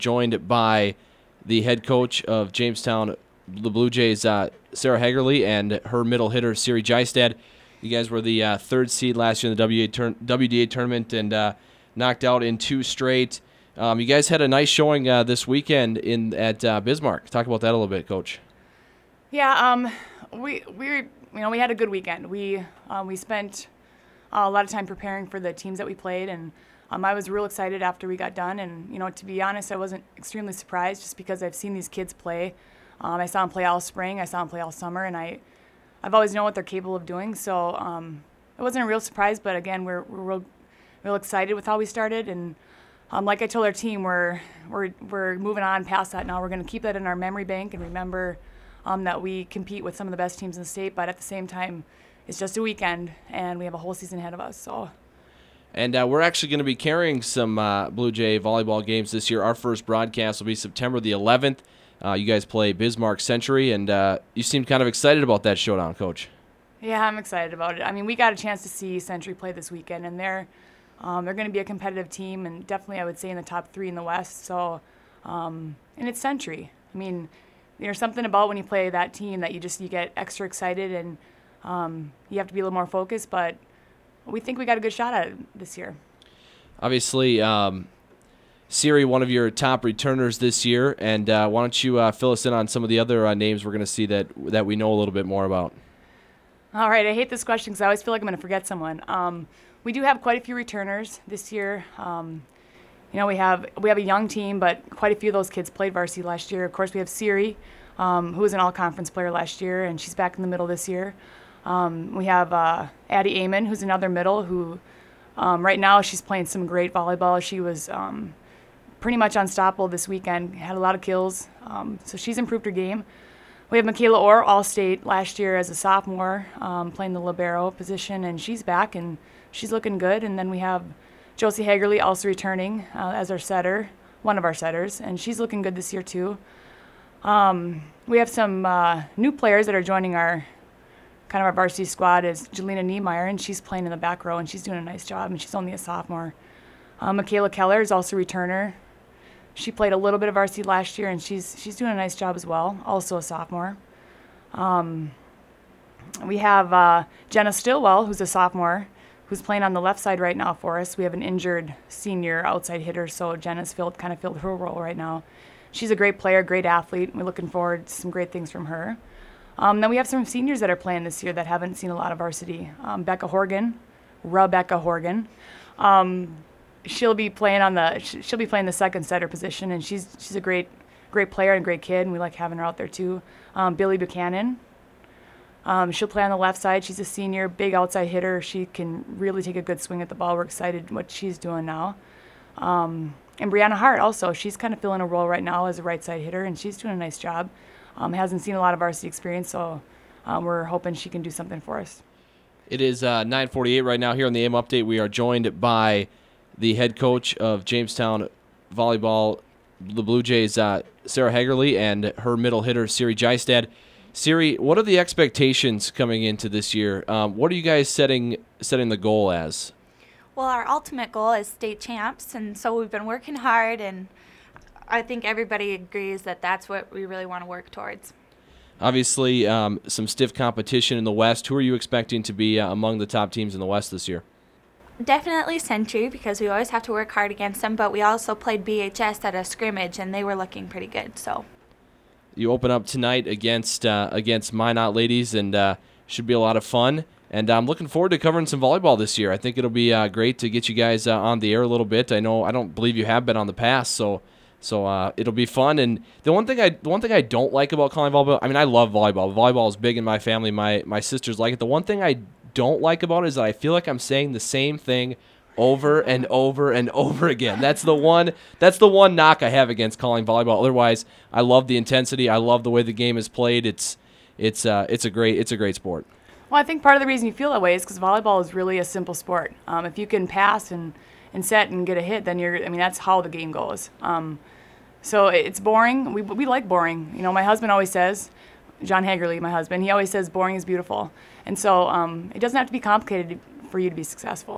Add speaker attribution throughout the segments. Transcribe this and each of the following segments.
Speaker 1: joined by the head coach of Jamestown, the Blue Jays, Sarah Hagerly, and her middle hitter, Siri Jystad. You guys were the third seed last year in the WDA tournament and knocked out in 2 straight. You guys had a nice showing this weekend at Bismarck. Talk about that a little bit, Coach.
Speaker 2: Yeah, we had a good weekend. We spent a lot of time preparing for the teams that we played, and I was real excited after we got done. And to be honest, I wasn't extremely surprised just because I've seen these kids play. I saw them play all spring, I saw them play all summer, and I've always known what they're capable of doing. So it wasn't a real surprise, but again, we're real excited with how we started. And like I told our team, we're moving on past that now. We're going to keep that in our memory bank and remember that we compete with some of the best teams in the state, but at the same time, it's just a weekend, and we have a whole season ahead of us.
Speaker 1: And we're actually going to be carrying some Blue Jay volleyball games this year. Our first broadcast will be September the 11th. You guys play Bismarck Century, and you seem kind of excited about that showdown, Coach.
Speaker 2: Yeah, I'm excited about it. I mean, we got a chance to see Century play this weekend, and they're going to be a competitive team, and definitely I would say in the top 3 in the West. So, and it's Century. I mean, there's something about when you play that team that you get extra excited, and you have to be a little more focused. But we think we got a good shot at it this year.
Speaker 1: Obviously, Siri, one of your top returners this year, and why don't you fill us in on some of the other names we're going to see that we know a little bit more about?
Speaker 2: All right, I hate this question because I always feel like I'm going to forget someone. We do have quite a few returners this year. We have a young team, but quite a few of those kids played varsity last year. Of course, we have Siri, who was an all-conference player last year, and she's back in the middle this year. We have Addie Amon, who's another middle, who right now she's playing some great volleyball. She was pretty much unstoppable this weekend, had a lot of kills, so she's improved her game. We have Michaela Orr, All-State last year as a sophomore, playing the libero position, and she's back, and she's looking good. And then we have Josie Hagerly also returning as our setter, one of our setters, and she's looking good this year too. We have some new players that are joining our varsity squad is Jelena Niemeyer, and she's playing in the back row, and she's doing a nice job, and she's only a sophomore. Michaela Keller is also a returner. She played a little bit of varsity last year, and she's doing a nice job as well, also a sophomore. We have Jenna Stillwell, who's a sophomore, who's playing on the left side right now for us. We have an injured senior outside hitter, so Jenna's filled her role right now. She's a great player, great athlete. We're looking forward to some great things from her. Then we have some seniors that are playing this year that haven't seen a lot of varsity. Rebecca Horgan. She'll be playing the second setter position, and she's a great player and great kid, and we like having her out there too. Billy Buchanan. She'll play on the left side. She's a senior, big outside hitter. She can really take a good swing at the ball. We're excited what she's doing now. And Brianna Hart also. She's kind of filling a role right now as a right side hitter, and she's doing a nice job. Hasn't seen a lot of varsity experience, so we're hoping she can do something for us.
Speaker 1: It is 9:48 right now here on the AM Update. We are joined by the head coach of Jamestown Volleyball, the Blue Jays, Sarah Hagerly, and her middle hitter, Siri Jystad. Siri, what are the expectations coming into this year? What are you guys setting the goal as?
Speaker 3: Well, our ultimate goal is state champs, and so we've been working hard, and I think everybody agrees that that's what we really want to work towards.
Speaker 1: Obviously, some stiff competition in the West. Who are you expecting to be among the top teams in the West this year?
Speaker 3: Definitely Century, because we always have to work hard against them, but we also played BHS at a scrimmage, and they were looking pretty good. So
Speaker 1: you open up tonight against Minot ladies, and should be a lot of fun. And I'm looking forward to covering some volleyball this year. I think it'll be great to get you guys on the air a little bit. I don't believe you have been on the past, so it'll be fun. And the one thing I don't like about calling volleyball, I mean, I love volleyball. Volleyball is big in my family. My sisters like it. The one thing I don't like about it is that I feel like I'm saying the same thing over and over and over again. That's the one knock I have against calling volleyball. Otherwise, I love the intensity. I love the way the game is played. It's a great sport.
Speaker 2: Well, I think part of the reason you feel that way is because volleyball is really a simple sport. If you can pass and set and get a hit, then that's how the game goes. So it's boring. We like boring. My husband always says, John Hagerly, my husband, he always says boring is beautiful. And so it doesn't have to be complicated for you to be successful.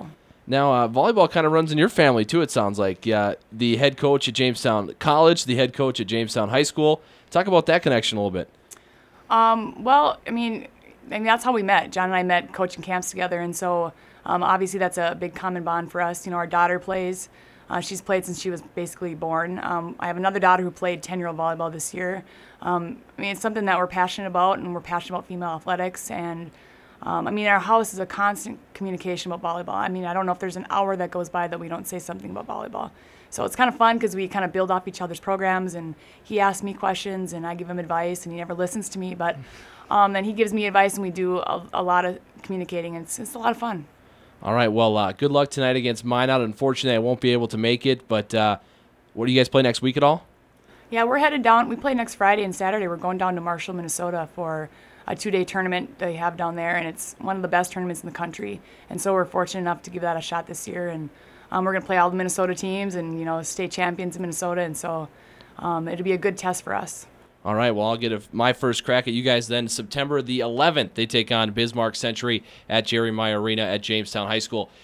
Speaker 1: Now, volleyball kind of runs in your family, too, it sounds like. The head coach at Jamestown College, the head coach at Jamestown High School. Talk about that connection a little bit.
Speaker 2: Well, I mean, that's how we met. John and I met coaching camps together, and so obviously that's a big common bond for us. You know, our daughter plays. She's played since she was basically born. I have another daughter who played 10-year-old volleyball this year. I mean, it's something that we're passionate about, and we're passionate about female athletics. And, I mean, our house is a constant communication about volleyball. I mean, I don't know if there's an hour that goes by that we don't say something about volleyball. So it's kind of fun because we kind of build off each other's programs, and he asks me questions, and I give him advice, and he never listens to me. But then he gives me advice, and we do a lot of communicating, and it's a lot of fun.
Speaker 1: All right, well, good luck tonight against Minot. Unfortunately, I won't be able to make it, but what do you guys play next week at all?
Speaker 2: Yeah, we're headed down. We play next Friday and Saturday. We're going down to Marshall, Minnesota for a 2-day tournament they have down there, and it's one of the best tournaments in the country. And so we're fortunate enough to give that a shot this year. And we're going to play all the Minnesota teams and, you know, state champions in Minnesota. And so it'll be a good test for us.
Speaker 1: All right, well, I'll get my first crack at you guys then. September the 11th, they take on Bismarck Century at Jerry Meyer Arena at Jamestown High School.